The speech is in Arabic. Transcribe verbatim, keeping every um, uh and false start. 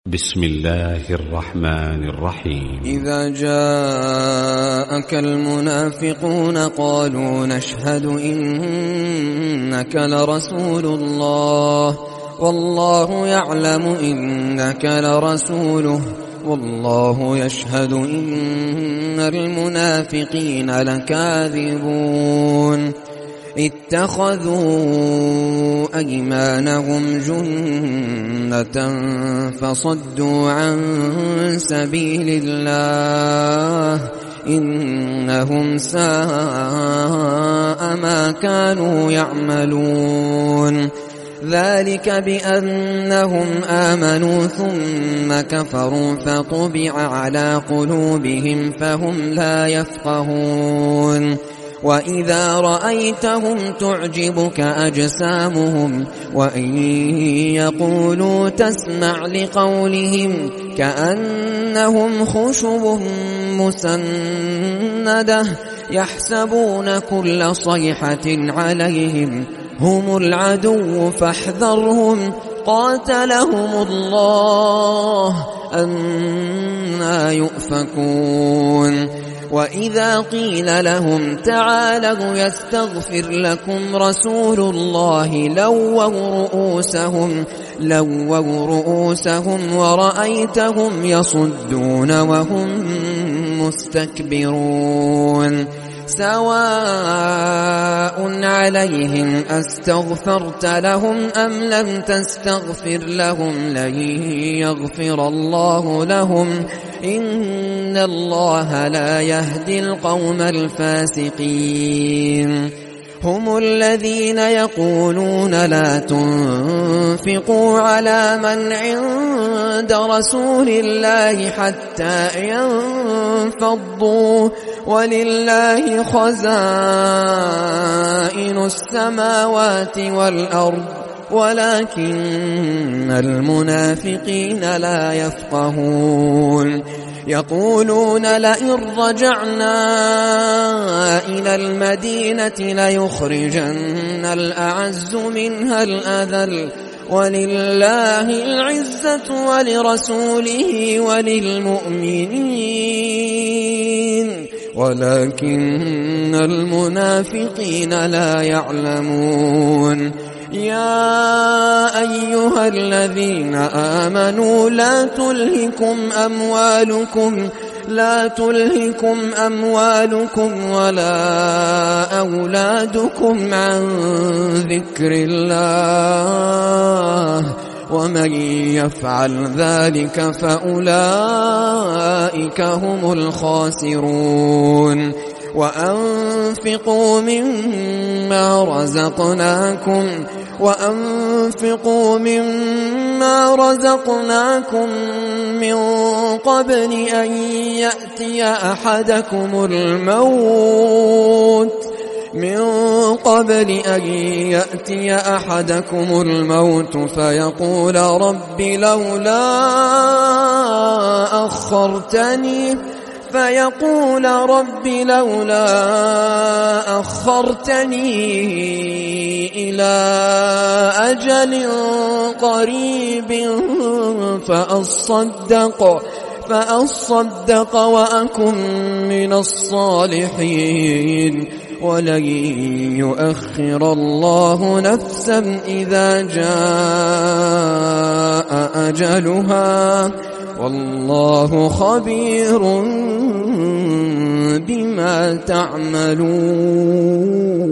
بسم الله الرحمن الرحيم. إذا جاءك المنافقون قالوا نشهد إنك لرسول الله والله يعلم إنك لرسوله والله يشهد إن المنافقين لكاذبون اتخذوا أيمانهم جنة فصدوا عن سبيل الله إنهم ساء ما كانوا يعملون ذلك بأنهم آمنوا ثم كفروا فطبع على قلوبهم فهم لا يفقهون وإذا رأيتهم تعجبك أجسامهم وإن يقولوا تسمع لقولهم كأنهم خشب مسندة يحسبون كل صيحة عليهم هم العدو فاحذرهم قاتلهم الله أنى يؤفكون وإذا قيل لهم تعالوا يستغفر لكم رسول الله لووا رؤوسهم لووا رؤوسهم ورأيتهم يصدون وهم مستكبرون سواء عليهم أستغفرت لهم أم لم تستغفر لهم لن يغفر الله لهم إن الله لا يهدي القوم الفاسقين هم الذين يقولون لا تنفقوا على من عند رسول الله حتى ينفضوا ولله خزائن السماوات والأرض ولكن المنافقين لا يفقهون يقولون لئن رجعنا إلى المدينة ليخرجن الأعز منها الأذل ولله العزة ولرسوله وللمؤمنين ولكن المنافقين لا يعلمون يا أيها الذين آمنوا لا تلهكم أموالكم لا تلهكم أموالكم ولا أولادكم عن ذكر الله ومن يفعل ذلك فأولئك هم الخاسرون وأنفقوا مما رزقناكم وأنفقوا مما رزقناكم من قبل أن يأتي أحدكم الموت من قبل أن يأتي أحدكم الموت فيقول رب لولا أخرتني فيقول رب لولا أخرتني إلى أجل قريب فأصدق فأصدق وأكن من الصالحين ولن يؤخر الله نفسا إذا جاء أجلها والله خبير بما تعملون.